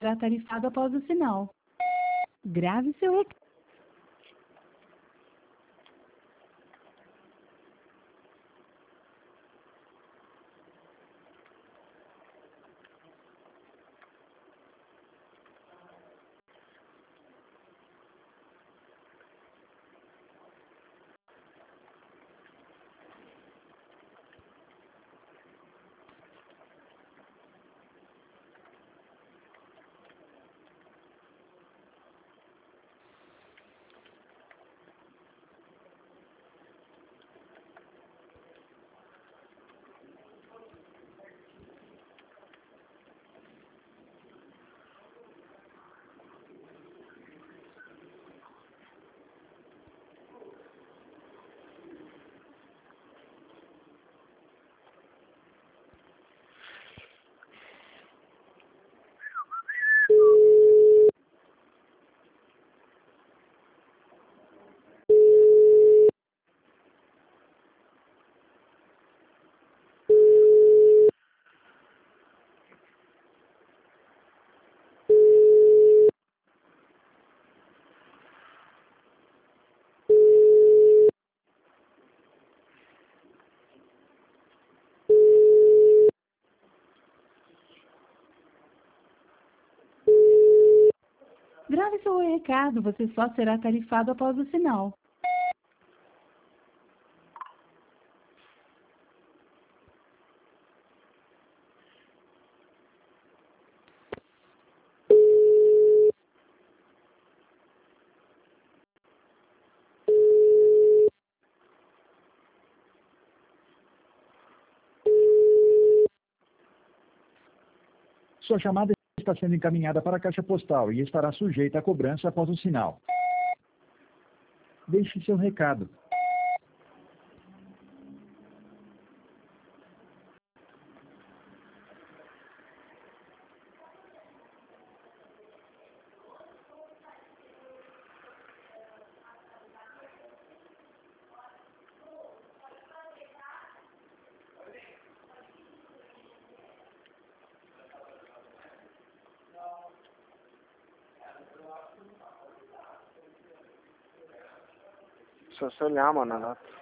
será tarifado após o sinal. Grave seu recado. Grave seu recado, você só será tarifado após o sinal. Sua chamada está sendo encaminhada para a caixa postal e estará sujeita à cobrança após o sinal. Deixe seu recado. Se você olhar, mano,